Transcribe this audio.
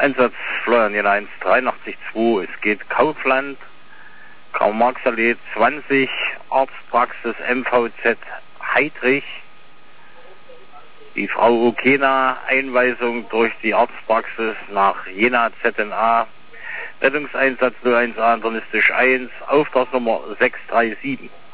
Einsatz Florian Jena 183-2. Es geht Kaufland, Karl-Marx-Allee 20, Arztpraxis MVZ Heidrich. Die Frau Okena, Einweisung durch die Arztpraxis nach Jena ZNA. Rettungseinsatz 01A internistisch 1, Auftragsnummer 637.